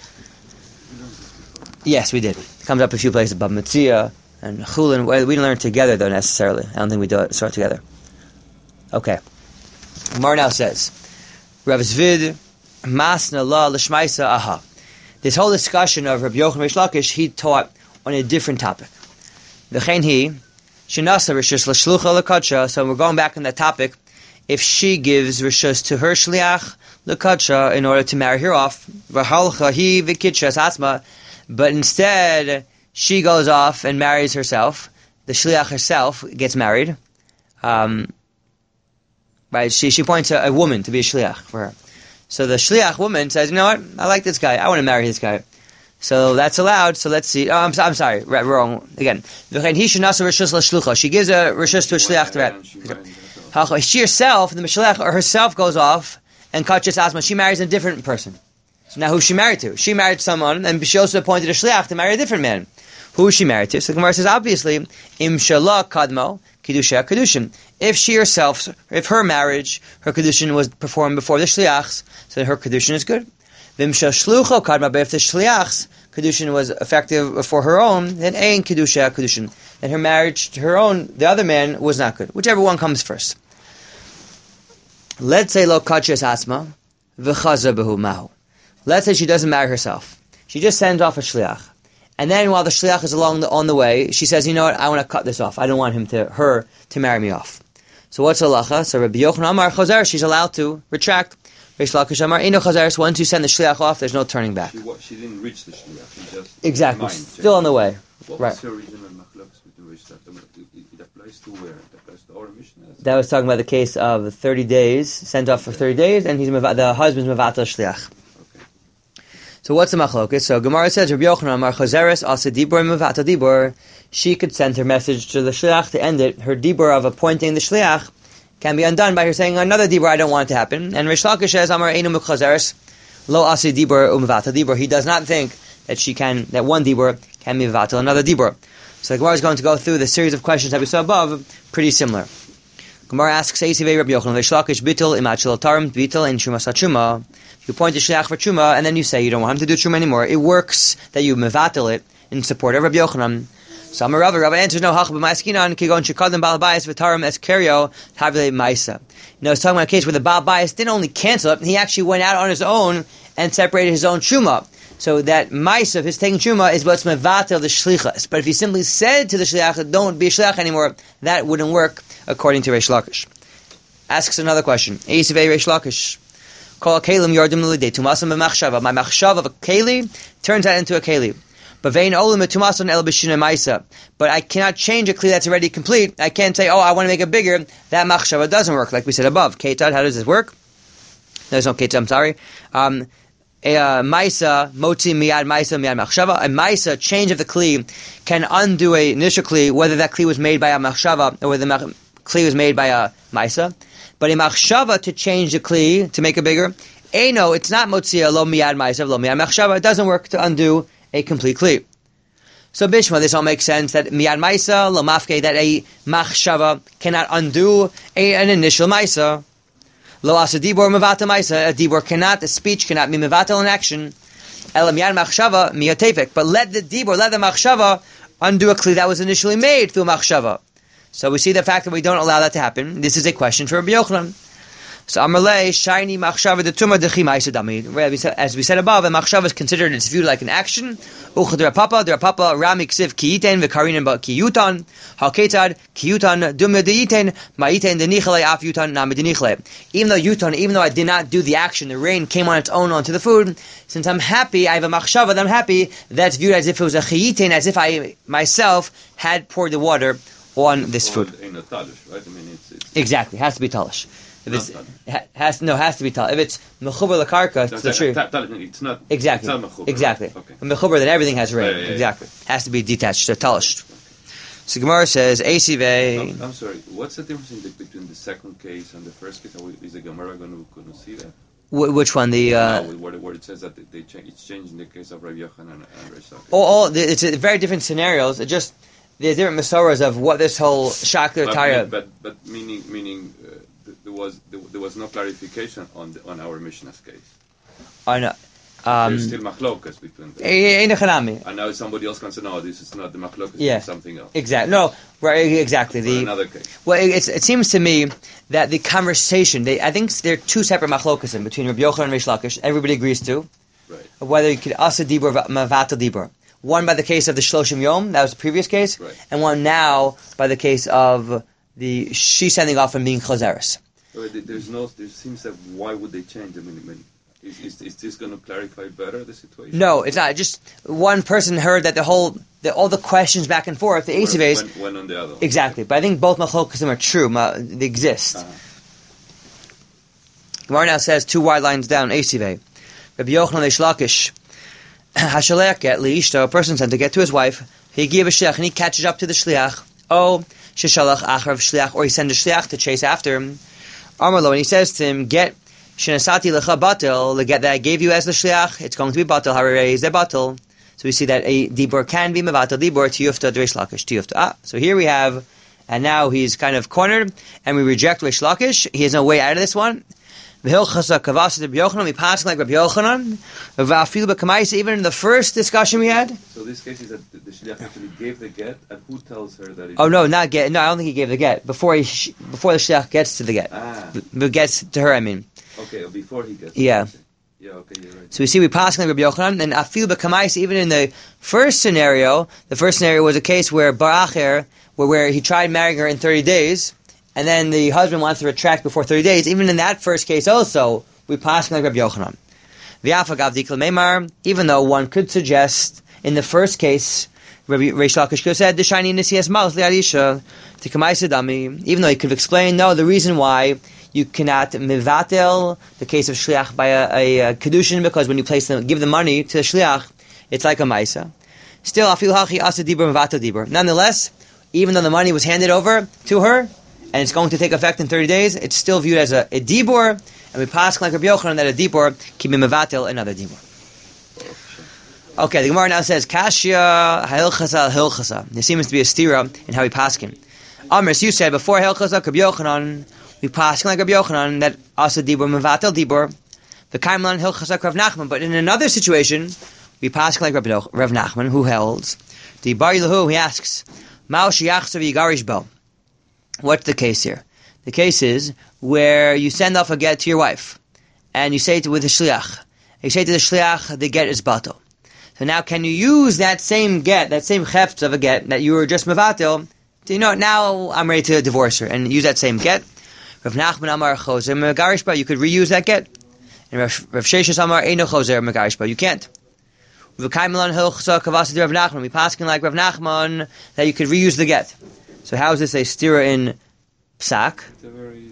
Yes, we did. It comes up a few places, Bab Metzia and Chulin. We didn't learn together, though, necessarily. I don't think we do it start together. Okay. Mar now says, Rav Zvid, Masna La L'Shmaisa Aha. This whole discussion of Rabbi Yochanan Reish Lakish, he taught on a different topic. V'chein hi, Shenasa Rishus L'Shlucha L'Kadsha, so we're going back on that topic. If she gives Rishus to her Shliach, lekadsha, in order to marry her off. V'halcha hi v'kitshas asma, but instead she goes off and marries herself. The shliach herself gets married. Um, right? She she points a, a woman to be a shliach for her. So the shliach woman says, "You know what? I like this guy. I want to marry this guy." So that's allowed. So let's see. Oh, I'm, I'm sorry. Right, wrong again. She gives a rishus to a shliach. She herself, the shliach or herself, goes off and kachas asma. She marries a different person. So now who's she married to? She married someone, and she also appointed a shliach to marry a different man. Who is she married to? So the Gemara says, obviously, im shala kadmo kedusha kedushin. If she herself, if her marriage, her kedushin was performed before the shliachs, so her kedushin is good. Vim shashlucho kadma, but if the shliachs kedushin was effective for her own, then ein kedusha kedushin. Then her marriage to her own, the other man, was not good. Whichever one comes first. Let's say lo kachas asma v'chaza behu mahu. Let's say she doesn't marry herself. She just sends off a shliach. And then while the shliach is along the, on the way, she says, you know what, I want to cut this off. I don't want him to, her, to marry me off. So what's halacha? So Rabbi Yochanan Amar Chazer, she's allowed to retract. Reish Lakish Amar Eino Chazer, once you send the shliach off, there's no turning back. She, she didn't reach the shliach, she just... Exactly, mind, still on the way. What right. was the original machlokes between Reish Lakish? It, it applies to where? It applies to our Mishnah? That was talking about the case of thirty days, sent off for thirty days, and he's the husband's mevatel shliach. So what's the machlokes? So Gemara says, Rabbi Yochanan Amar Chazeres Asa Dibur Mevatel Dibur. She could send her message to the shliach to end it. Her dibur of appointing the shliach can be undone by her saying another dibur. I don't want it to happen. And Reish Lakish says, Amar Einu Chazeres Lo Asa Dibur Umevatel Dibur. He does not think that she can, that one dibur can be mevatel another dibur. So the Gemara is going to go through the series of questions that we saw above, pretty similar. Gemara asks, Eisivei Rabbi Yochanan Reish Lakish Bitul Imad Shel Tarim Bitul in Truma Satruma. You point to shliach for truma, and then you say you don't want him to do truma anymore. It works that you mevatel it in support of Rabbi Yochanan. So Amar Rava, Rava answers, no, hach b'ma'askinan, kigon shekadim bal bayis v'tarim es kerio havle ma'isa. You know, it's talking about a case where the bal bayis didn't only cancel it, he actually went out on his own and separated his own truma. So that ma'isa of his taking truma is what's mevatel the shlichas. But if he simply said to the shliach, don't be a shliach anymore, that wouldn't work according to Reish Lakish. Asks another question. Eisivei Reish Lakish. Call kelim yardim l'idei tumasim b'machshava. My machshava of a keli turns that into a keli. But vein olim tumasim el b'shina ma'isa. But I cannot change a keli that's already complete. I can't say, oh, I want to make it bigger. That machshava doesn't work, like we said above. Ketad, how does this work? There's no ketad. I'm sorry. Um, a uh, ma'isa motzi miyad ma'isa miyad machshava. A ma'isa change of the keli can undo a initial keli, whether that keli was made by a machshava or whether the keli was made by a ma'isa. But a machshava to change the kli, to make it bigger, Eino, it's not motzia lo miyad ma'asav lo miyad machshava. It doesn't work to undo a complete kli. So Bishma, this all makes sense that miyad ma'isa lo mafke, that a machshava cannot undo a, an initial ma'isa. Lo asa dibor mevata ma'isa, a dibor cannot, a speech cannot be mevatel in action. El miyad machshava miyatefek, but let the dibor, let the machshava undo a kli that was initially made through machshava. So we see the fact that we don't allow that to happen. This is a question for Rabbi Yochanan. So Amarle, shiny machshava de tuma dechi ma'isa damid. As we said above, a machshava is considered, it's viewed like an action. Ucha de rapapa, de rapapa, rami ksiv kiyiten, v'karinen ba kiyutan, haketad, kiyutan, dumya de yiten, ma'iten de nichle, af yutan, nami de nichle. Even though yutan, even though I did not do the action, the rain came on its own onto the food, since I'm happy, I have a machshava that I'm happy, that's viewed as if it was a chiyiten, as if I myself had poured the water on this food. Right? I mean, it's, it's exactly, it has to be talish. If it's ha, has no has to be talish. If it's mechuber lekarka, it's the tree. It's not exactly. It's not mechuber, exactly. Right? Okay. Mechuber, then everything has rain. Yeah, yeah, yeah. Exactly. Has to be detached. So talish. So Gemara says, "Asive." I'm, I'm sorry. What's the difference in the, between the second case and the first case? Is the Gemara going to see that? Wh- which one? The uh, no, where, where it says that they, they change, it's changed in the case of Rabbi Yochanan and, and Reish Lakish. all, all the, it's a very different scenarios. It just there's different masoras of what this whole shakler but, tire. But but meaning meaning uh, th- there was there, there was no clarification on the, on our Mishnah's case. I know. Um, There's still machlokas between them. eh, eh, eh, And now somebody else can say, no, this is not the machlokas, Yeah. it's something else. Exactly. No, right. Exactly. For The another case. well, it, it's, it seems to me that the conversation. They, I think there are two separate machlokas in between Rabbi Yochanan and Reish Lakish. Everybody agrees to Right. whether you could asa dibur mavata dibur. One by the case of the Shloshim Yom, that was the previous case, Right. and one now by the case of the she sending off and being chazeres. So there- there's no. There seems that why would they change? I mean, I mean is, is is this going to clarify better the situation? No, it's not. Just one person heard that the whole, the, all the questions back and forth, the Went- Esivés, went- went on the other one. exactly. But I think both machlokesim are true. ma- They exist. Uh-huh. Gemara now says two wide lines down, Esivé. Rabbi Yochanan Reish Lakish, Hashalech get liishto, a person sent to get to his wife. He gave a shliach and he catches up to the shliach. Oh, sheshalach acharav shliach, or he sends a shliach to chase after him. Amarlo, and he says to him, get shenasati lecha batel, the get that I gave you as the shliach, it's going to be batel, hararei is the batel. So we see that a dibur can be mevatel dibur tiyufta Reish Lakish, tiyufta. Ah, so here we have, and now he's kind of cornered, and we reject Reish Lakish. He has no way out of this one. V'hilchasa kavasa Rabbi Yochanan, we pass like Rabbi Yochanan. V'afilu b'kamaisa, even in the first discussion we had. So this case is that the, the shliach actually gave the get, and who tells her that? It Oh no, not get. No, I don't think he gave the get before he sh- before the shliach gets to the get. Ah, B- gets to her, I mean. okay. Before he gets. Yeah. Yeah. Okay, you're right. So we see we pass like Rabbi Yochanan, and afilu b'kamaisa, even in the first scenario, the first scenario was a case where baracher, where where he tried marrying her in thirty days. And then the husband wants to retract before thirty days. Even in that first case also, we pass like Rabbi Yochanan. V'afagav dikl meimar, even though one could suggest, in the first case, Rabbi Reish Lakish could have said, D'shani nisiyas maus li'adisha, t'kamaisa dami, even though he could have explained, no, the reason why you cannot mivatel the case of shliach by a, a, a kedushin, because when you place them, give the money to the shliach, it's like a maisa. Still, afil hachi asa dibur mivatel dibur. Nonetheless, even though the money was handed over to her, and it's going to take effect in thirty days, it's still viewed as a, a dibur, and we pass like Rabbi Yochanan that a dibur can be mevatel another dibur. Okay, the Gemara now says, Kashya ha'ilchasa ha'ilchasa. There seems to be a stira in how we pass him. Amris, you said before ha'ilchasa Rabbi Yochanan, we pass like Rabbi Yochanan that also dibur mevatel dibur, the kaimlan ha'ilchasa Rav Nachman. But in another situation, we pass like Rabbi Yoch- Rav Nachman, who holds, the bari lahu, he asks, Ma'o sheyachsav yigarish bo. What's the case here? The case is where you send off a get to your wife, and you say to with the shliach, you say to the shliach, the get is batel. So now, can you use that same get, that same cheft of a get that you were just mevatel? To, you know, now I'm ready to divorce her, and use that same get. Rav Nachman Amar Choser Megarish Ba, you could reuse that get. And Rav Rav Sheshes Amar Eino Choser Megarish Ba, you can't. Rav Kaimelan Hilchsa Kavasa Rav Nachman, we passing like Rav Nachman that you could reuse the get. So how is this a stira in psak? It's a very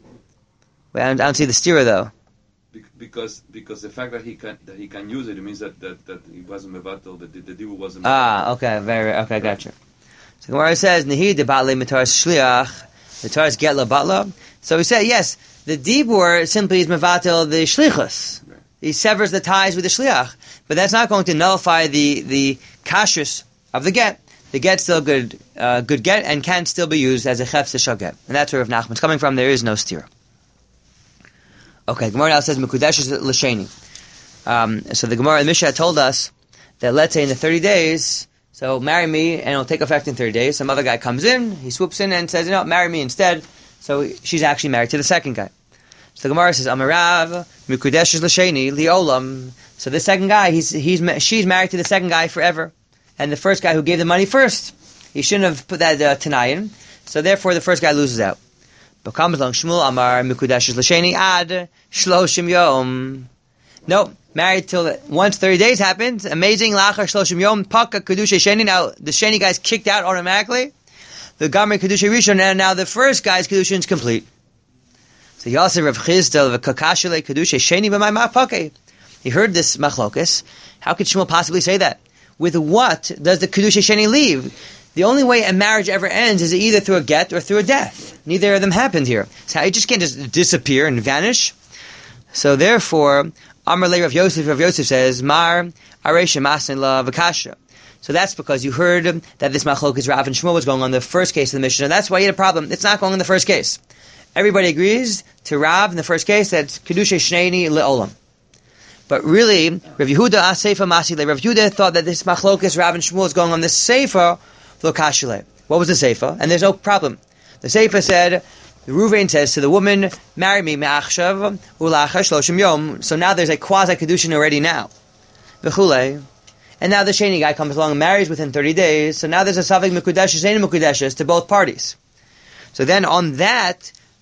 Wait, I don't, I don't see the stira though. bec- because because the fact that he can that he can use it, it means that that, that he wasn't mevatel, that the, the divu wasn't. Ah, okay, very okay, gotcha. So Gemara says Nehi de batle mitaras shliach, mitaras get la batla. So we say yes, the dibur simply is mevatel the shlichus. Right. He severs the ties with the shliach, but that's not going to nullify the the kashrus of the get. The get's still good, uh, good get, and can still be used as a chef shal get. And that's where Rav Nachman's coming from. There is no stira. Okay, Gemara now says Mekudesh is l'sheni. Um, so the Gemara, the Mishnah told us that let's say in the thirty days, so marry me, and it'll take effect in thirty days. Some other guy comes in, he swoops in and says, you know, marry me instead. So she's actually married to the second guy. So the Gemara says, Amarav, Mekudesh is l'sheni, li'olam. So the second guy, he's he's she's married to the second guy forever. And the first guy who gave the money first, he shouldn't have put that uh, Tanayin. So therefore, the first guy loses out. But comes along Shmuel Amar Mikudash L'Sheni Ad Shloshim Yom. No, married till the, once thirty days happened. Amazing Lachar Shloshim Yom Paka Kedusha Sheni. Now the Sheni guy's kicked out automatically. The Gamer Kedusha Rishon, and now the first guy's Kedusha is complete. So Yosef Rav Chizdel V'Kakashale Kedusha Sheni B'May Ma'Pake. He heard this machlokas. How could Shmuel possibly say that? With what does the Kedusha Sheni leave? The only way a marriage ever ends is either through a get or through a death. Neither of them happened here. So you just can't just disappear and vanish. So therefore, Amar Le Rav Yosef, Rav Yosef says, Mar Aresha Masin La Vakasha. So that's because you heard that this machlokas Rav and Shmuel was going on the first case of the Mishnah. That's why you had a problem. It's not going in the first case. Everybody agrees to Rav in the first case that Kedusha Sheni Le'olam. But really, Rav Yehuda Aseifa Masile, Rav Yehuda thought that this machlokas Rav and Shmuel is going on the Seifa Lokashile. What was the Seifa? And there's no problem. The Seifa said, Ruvain says to the woman, marry me, me'achshav, ulacha shloshim yom. So now there's a quasi-kedushin already now. V'chulei. And now the Sheni guy comes along and marries within thirty days. So now there's a Savik Mekudeshes and Mekudeshes to both parties. So then on that,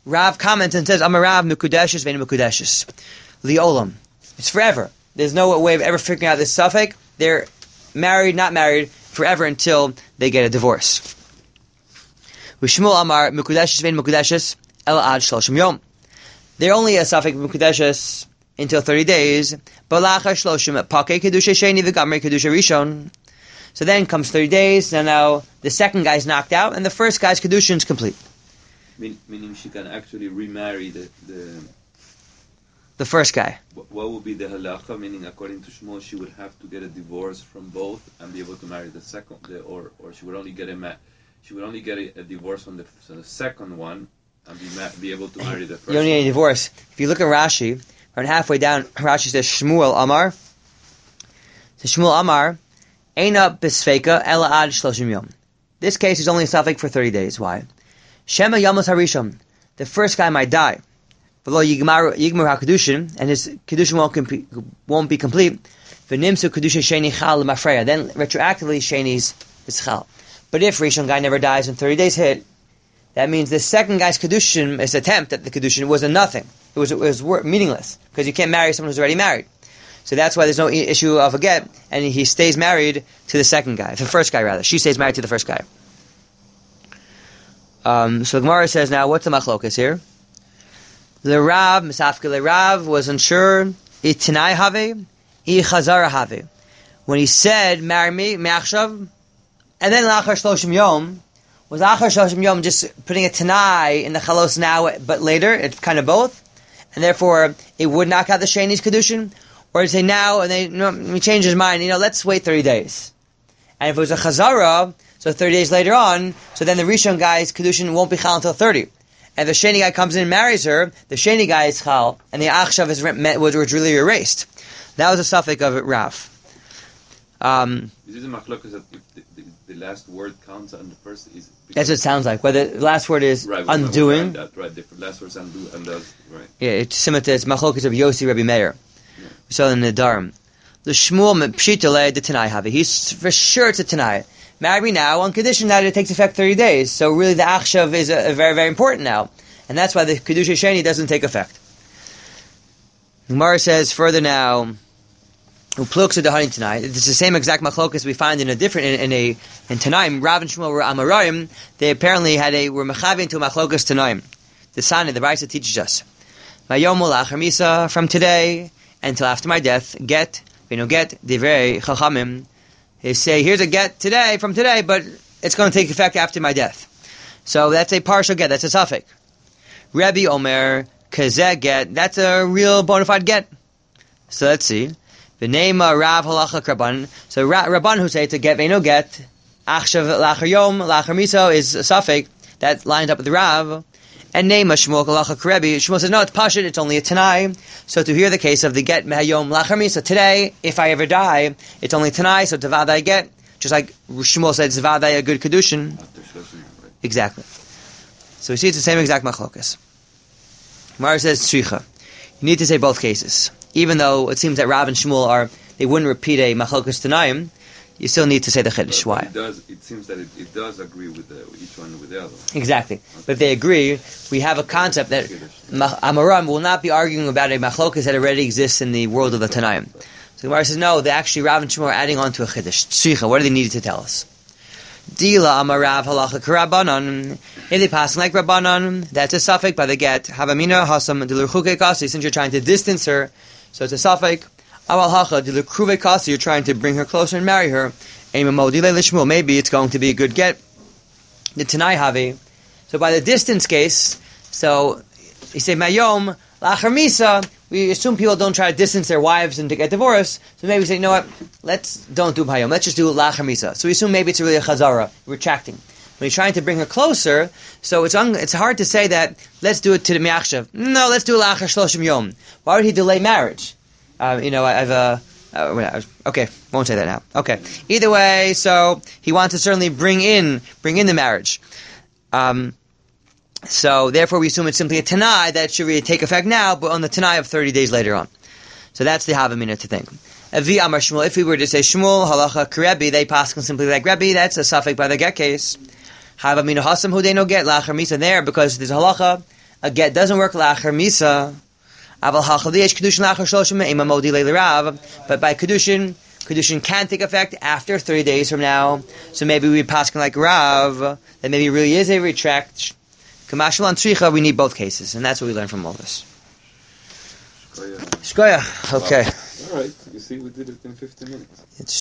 Rav comments and says, Amarav Mukudeshes Vein Mukudeshes. Liolam. It's forever. There's no way of ever figuring out this suffix. They're married, not married, forever until they get a divorce. Shmuel Amar Mukudeshes Vein Mukudeshes El Ad Shloshim Yom. They're only a suffix Mukudeshes until thirty days. Balachar Shloshim Pake Kedusha Sheni V'Gamrei Kedusha Rishon. So then comes thirty days, and now the second guy's knocked out, and the first guy's Kedushin is complete. Mean, meaning she can actually remarry the, the... The first guy. What would be the halacha? Meaning, according to Shmuel, she would have to get a divorce from both and be able to marry the second, the, or or she would only get a ma- she would only get a, a divorce from the, from the second one and be ma- be able to marry the first. You don't need any divorce. If you look at Rashi, around halfway down, Rashi says Shmuel Amar. So Shmuel Amar, Eina Bisfeka Ela Ad Shloshim Yom. This case is only a suffix for thirty days. Why? Shema Yamos Harishon. The first guy might die. Below Yigmar Yigmar HaKedushin, and his Kedushin won't, comp- won't be complete. V'nimsu Kedushin Sheni Chal Mafreya. Then retroactively Sheni's is Chal. But if Rishon guy never dies and thirty days hit, that means the second guy's Kedushin, his attempt at the Kedushin, was a nothing. It was, it was meaningless. Because you can't marry someone who's already married. So that's why there's no issue of a get, and he stays married to the second guy, the first guy rather. She stays married to the first guy. Um, so the Gemara says now, what's the machlokas here? The Rav, Misafke Le Rav, was unsure, Itinai have, I Chazara have. When he said, marry me, me'achshav, and then Lachar Shloshim Yom, was Lachar Shloshim Yom just putting a Tanai in the Chalos now, but later, it's kind of both, and therefore, it would knock out the Sheni's Kedushin, or to say now, and they you know, he changed his mind, you know, let's wait thirty days. And if it was a Chazara, so thirty days later on, so then the Rishon guy's Kedushin won't be Chal until thirty. And the Sheni guy comes in and marries her, the Sheni guy is Chal, and the Achshav is was, was really erased. That was a suffix of Rav. Um, is this a machlokas that if the, the, the last word counts on the first? Is that's what it sounds like. Whether the last word is right, undoing. That, right, the last word is undo, undoes, right. Yeah, it's similar to it's machlokas of Yossi Rabbi Meir. Yeah. We saw in the Dharam. The Shmuel Pshitale the Tanai have. He's for sure it's a Tanai. Marry me now on condition that it takes effect thirty days. So really the Achshav is a, a very, very important now. And that's why the Kedusha Sheni doesn't take effect. Gemara says further now, Upluksa the honey tonight. It's the same exact machlokas we find in a different, in, in a, in Tanaim. Rav and Shmuel were Amoraim. They apparently had a, were mechavin to a machlokas Tanaim. The Sani, the Raisa teaches us. Mayomul Achar Misa, from today until after my death, get, you know, get, divrei chachamim. They say, here's a get today, from today, but it's going to take effect after my death. So that's a partial get, that's a suffix. Rebbe Omer, kazeh get, that's a real bona fide get. So let's see. The name of Rav Halacha Rabban. So Ra- Rabban who say to get, ve'no get, achshav lachar yom, lachar miso is a suffix, that lines up with Rav. And name of Shmuel Halacha Rebbe. Shmuel says, no, it's pashut, it's only a tanai. So to hear the case of the get mehayom lachar miso, today, if I ever die, it's only tanai, so tavadai get. Just like Shmuel said, tavadai a good kedushin. Exactly. So we see it's the same exact machlokas. Mara says tzricha. You need to say both cases. Even though it seems that Rav and Shmuel are, they wouldn't repeat a machlokas tanaim, you still need to say the chiddush. Why? It does. It seems that it, it does agree with, the, with each one with the other. Exactly. Okay. But if they agree, we have a concept that Amoram will not be arguing about a machlokas that already exists in the world of the tanaim. So the Mara says no, they actually Rav and Shmuel are adding on to a chiddush. Tzricha. What do they need to tell us? Dila Amarav Halacha Rabbanon. If they pass like Rabbanon, that's a suffix by the get. Havamina Hasam Dilurchuke Kasi, since you're trying to distance her, so it's a suffix. Awal Hacha Dilukruve Kasi, you're trying to bring her closer and marry her. Aimamodile Lishmul, maybe it's going to be a good get. The Tanai Havi. So by the distance case, so you say Mayom, Lachar Misa, we assume people don't try to distance their wives and to get divorced, so maybe we say, you know what, let's don't do Mayom, let's just do Lachar Misa. So we assume maybe it's really a Chazara, retracting. When you're trying to bring her closer, so it's un- it's hard to say that, let's do it to the Miachshav. No, let's do Lachar Shloshim Yom. Why would he delay marriage? Uh, you know, I, I've, uh, uh, okay, won't say that now. Okay. Either way, so he wants to certainly bring in, bring in the marriage. Um, so therefore we assume it's simply a Tanai that should really take effect now, but on the Tanai of thirty days later on. So that's the Havamina to think. Avi Amar Shmuel, if we were to say Shmuel, Halacha Rebbe, they pass simply like Rebbe, that's a suffix by the get case. Havamina Hasam, who they no get, Lachar Misa there, because there's a Halacha, a get doesn't work la'achar misa. Aval hachali yesh kedushin la'achar shloshim me'ima modi le'lirav. But by kedushin, kedushin can take effect after thirty days from now. So maybe we pass like Rav, that maybe it really is a retract. Kamashal and tzricha, we need both cases, and that's what we learn from all this. Shkoya. Okay. All right. You see, we did it in fifteen minutes. It's